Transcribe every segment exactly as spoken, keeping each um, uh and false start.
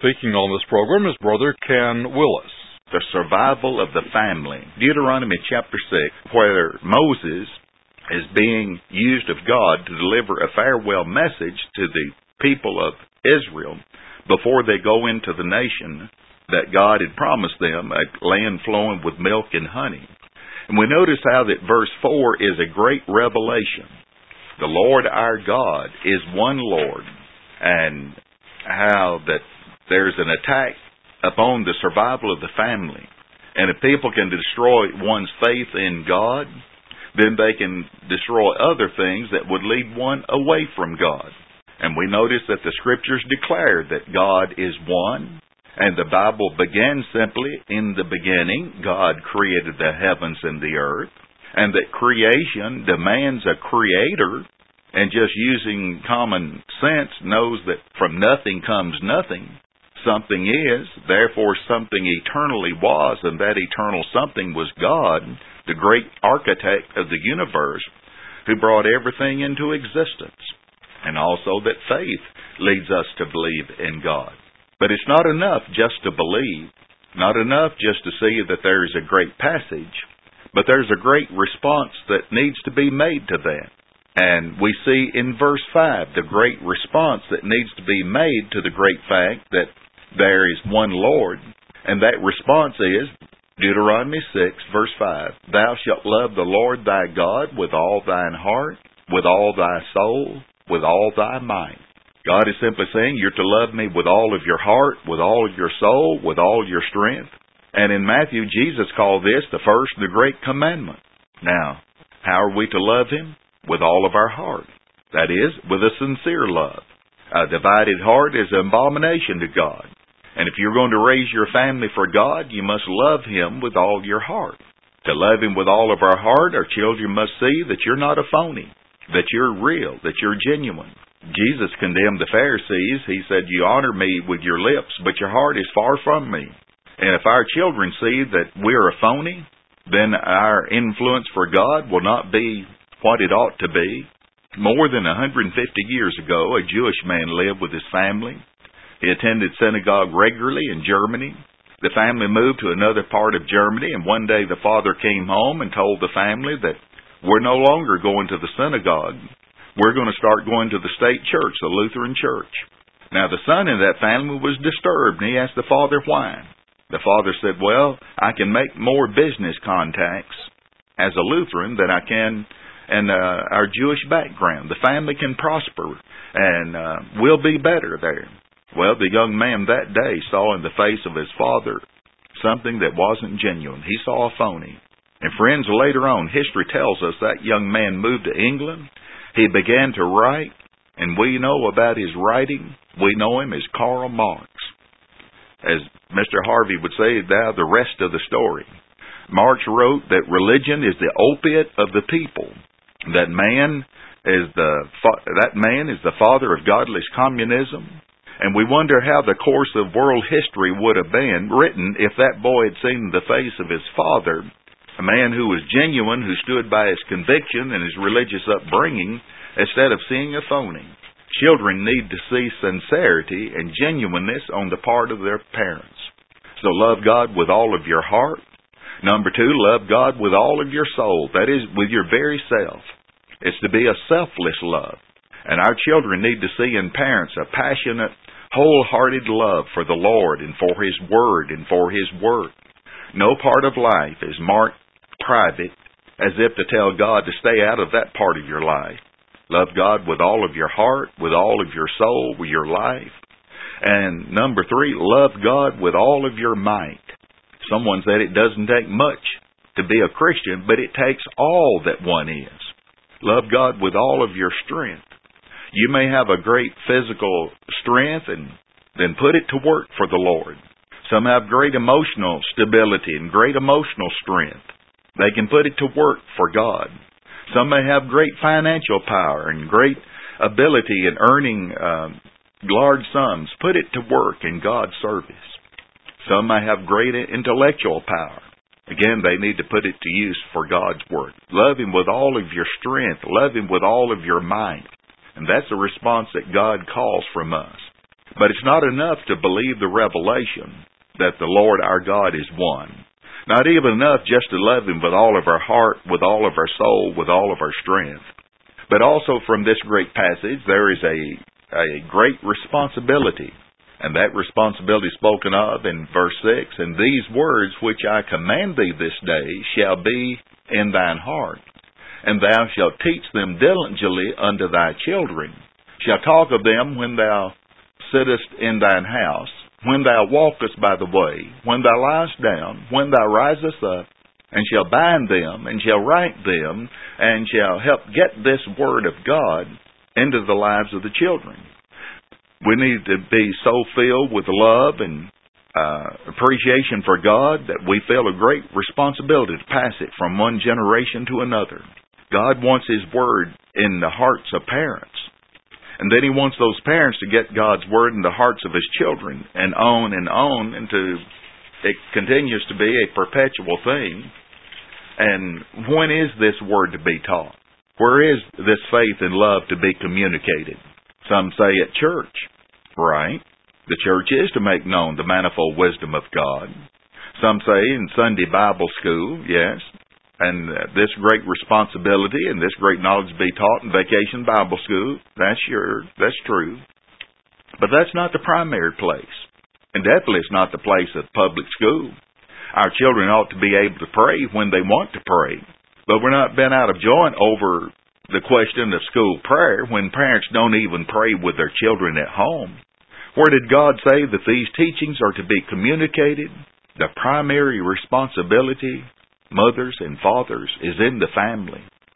Speaking on this program is Brother Ken Willis. The survival of the family. Deuteronomy chapter six, where Moses is being used of God to deliver a farewell message to the people of Israel before they go into the nation that God had promised them, a land flowing with milk and honey. And we notice how that verse four is a great revelation. The Lord our God is one Lord, and how that there's an attack upon the survival of the family. And if people can destroy one's faith in God, then they can destroy other things that would lead one away from God. And we notice that the Scriptures declare that God is one, and the Bible begins simply, in the beginning, God created the heavens and the earth, and that creation demands a creator, and just using common sense knows that from nothing comes nothing. Something is, therefore something eternally was, and that eternal something was God, the great architect of the universe, who brought everything into existence. And also that faith leads us to believe in God. But it's not enough just to believe, not enough just to see that there is a great passage, but there's a great response that needs to be made to that. And we see in verse five the great response that needs to be made to the great fact that there is one Lord, and that response is Deuteronomy six, verse five. Thou shalt love the Lord thy God with all thine heart, with all thy soul, with all thy might. God is simply saying you're to love me with all of your heart, with all of your soul, with all your strength. And in Matthew, Jesus called this the first, the great commandment. Now, how are we to love Him? With all of our heart. That is, with a sincere love. A divided heart is an abomination to God. And if you're going to raise your family for God, you must love Him with all your heart. To love Him with all of our heart, our children must see that you're not a phony, that you're real, that you're genuine. Jesus condemned the Pharisees. He said, you honor me with your lips, but your heart is far from me. And if our children see that we're a phony, then our influence for God will not be what it ought to be. More than one hundred fifty years ago, a Jewish man lived with his family. He attended synagogue regularly in Germany. The family moved to another part of Germany, and one day the father came home and told the family that we're no longer going to the synagogue. We're going to start going to the state church, the Lutheran church. Now the son in that family was disturbed, and he asked the father why. The father said, well, I can make more business contacts as a Lutheran than I can in uh, our Jewish background. The family can prosper, and uh, we'll be better there. Well, the young man that day saw in the face of his father something that wasn't genuine. He saw a phony. And friends, later on, history tells us that young man moved to England. He began to write, and we know about his writing. We know him as Karl Marx. As Mister Harvey would say, now the rest of the story. Marx wrote that religion is the opiate of the people. That man is the that man is the father of godless communism. And we wonder how the course of world history would have been written if that boy had seen the face of his father, a man who was genuine, who stood by his conviction and his religious upbringing, instead of seeing a phony. Children need to see sincerity and genuineness on the part of their parents. So love God with all of your heart. Number two, love God with all of your soul. That is, with your very self. It's to be a selfless love. And our children need to see in parents a passionate, wholehearted love for the Lord and for His Word and for His work. No part of life is marked private as if to tell God to stay out of that part of your life. Love God with all of your heart, with all of your soul, with your life. And number three, love God with all of your might. Someone said it doesn't take much to be a Christian, but it takes all that one is. Love God with all of your strength. You may have a great physical strength, and then put it to work for the Lord. Some have great emotional stability and great emotional strength. They can put it to work for God. Some may have great financial power and great ability in earning uh, large sums. Put it to work in God's service. Some may have great intellectual power. Again, they need to put it to use for God's work. Love Him with all of your strength. Love Him with all of your might. And that's a response that God calls from us. But it's not enough to believe the revelation that the Lord our God is one. Not even enough just to love Him with all of our heart, with all of our soul, with all of our strength. But also from this great passage, there is a, a great responsibility. And that responsibility spoken of in verse six, and these words which I command thee this day shall be in thine heart, and thou shalt teach them diligently unto thy children, shalt talk of them when thou sittest in thine house, when thou walkest by the way, when thou liest down, when thou risest up, and shall bind them, and shall write them, and shall help get this word of God into the lives of the children. We need to be so filled with love and uh, appreciation for God that we feel a great responsibility to pass it from one generation to another. God wants His word in the hearts of parents. And then He wants those parents to get God's word in the hearts of His children, and on and on, and to, it continues to be a perpetual thing. And when is this word to be taught? Where is this faith and love to be communicated? Some say at church, right? The church is to make known the manifold wisdom of God. Some say in Sunday Bible school, yes. And uh, this great responsibility and this great knowledge be taught in Vacation Bible School. That's sure. That's true. But that's not the primary place. And definitely it's not the place of public school. Our children ought to be able to pray when they want to pray. But we're not bent out of joint over the question of school prayer when parents don't even pray with their children at home. Where did God say that these teachings are to be communicated? The primary responsibility, mothers and fathers, is in the family.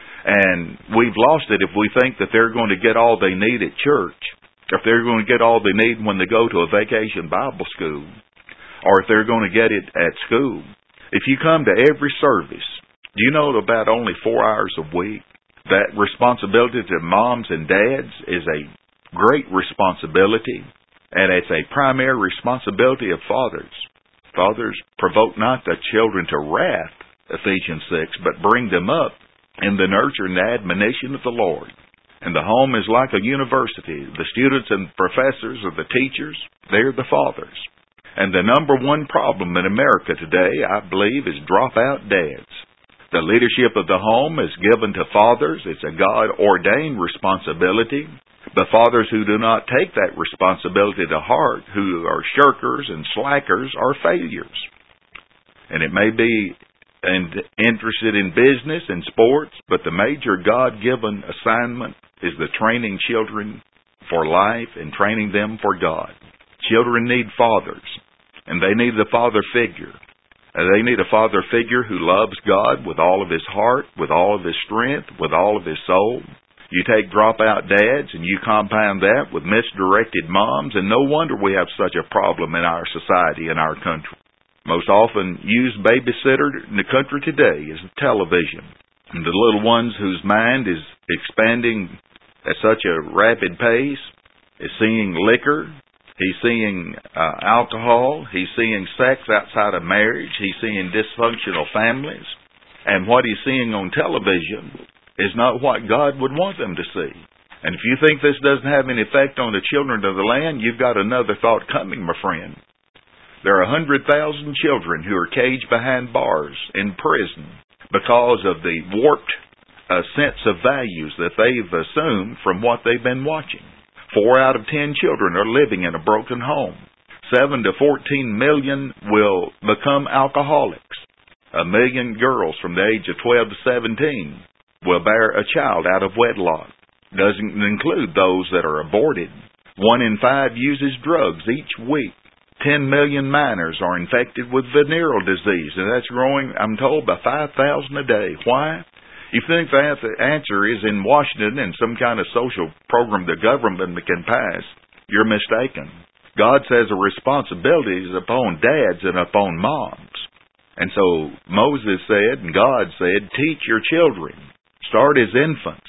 And we've lost it if we think that they're going to get all they need at church, if they're going to get all they need when they go to a Vacation Bible School, or if they're going to get it at school. If you come to every service, do you know about only four hours a week? That responsibility to moms and dads is a great responsibility, and it's a primary responsibility of fathers. Fathers, provoke not the children to wrath, Ephesians six, but bring them up in the nurture and admonition of the Lord. And the home is like a university. The students and professors are the teachers. They're the fathers. And the number one problem in America today, I believe, is dropout dads. The leadership of the home is given to fathers. It's a God-ordained responsibility. But fathers who do not take that responsibility to heart, who are shirkers and slackers, are failures. And it may be and interested in business and sports, but the major God-given assignment is the training children for life and training them for God. Children need fathers, and they need the father figure. And they need a father figure who loves God with all of his heart, with all of his strength, with all of his soul. You take dropout dads and you compound that with misdirected moms, and no wonder we have such a problem in our society, in our country. Most often used babysitter in the country today is television. And the little ones whose mind is expanding at such a rapid pace is seeing liquor. He's seeing uh, alcohol. He's seeing sex outside of marriage. He's seeing dysfunctional families. And what he's seeing on television is not what God would want them to see. And if you think this doesn't have any effect on the children of the land, you've got another thought coming, my friend. There are one hundred thousand children who are caged behind bars in prison because of the warped uh, sense of values that they've assumed from what they've been watching. Four out of ten children are living in a broken home. Seven to fourteen million will become alcoholics. A million girls from the age of twelve to seventeen will bear a child out of wedlock. Doesn't include those that are aborted. One in five uses drugs each week. Ten million minors are infected with venereal disease, and that's growing, I'm told, by five thousand a day. Why? You think that the answer is in Washington and some kind of social program the government can pass, you're mistaken. God says the responsibility is upon dads and upon moms. And so Moses said, and God said, teach your children. Start as infants.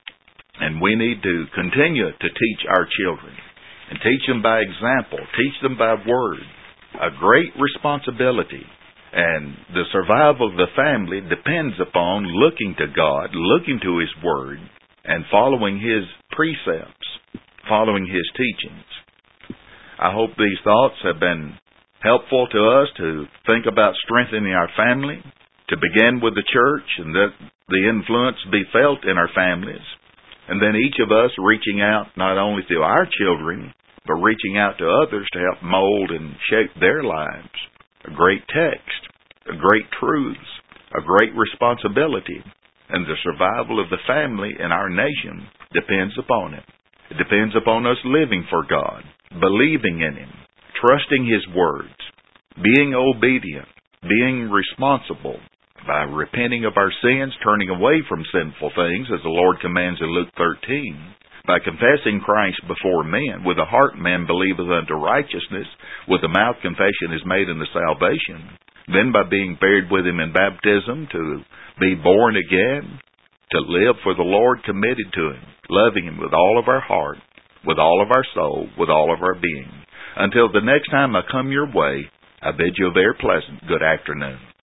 And we need to continue to teach our children. And teach them by example. Teach them by word. A great responsibility. And the survival of the family depends upon looking to God, looking to His Word, and following His precepts, following His teachings. I hope these thoughts have been helpful to us to think about strengthening our family, to begin with the church, and that the influence be felt in our families. And then each of us reaching out not only to our children, but reaching out to others to help mold and shape their lives. A great text, a great truths, a great responsibility, and the survival of the family in our nation depends upon it. It depends upon us living for God, believing in Him, trusting His words, being obedient, being responsible by repenting of our sins, turning away from sinful things, as the Lord commands in Luke thirteen, by confessing Christ before men. With the heart man believeth unto righteousness, with the mouth confession is made unto salvation. Then by being buried with Him in baptism, to be born again, to live for the Lord, committed to Him, loving Him with all of our heart, with all of our soul, with all of our being. Until the next time I come your way, I bid you a very pleasant good afternoon.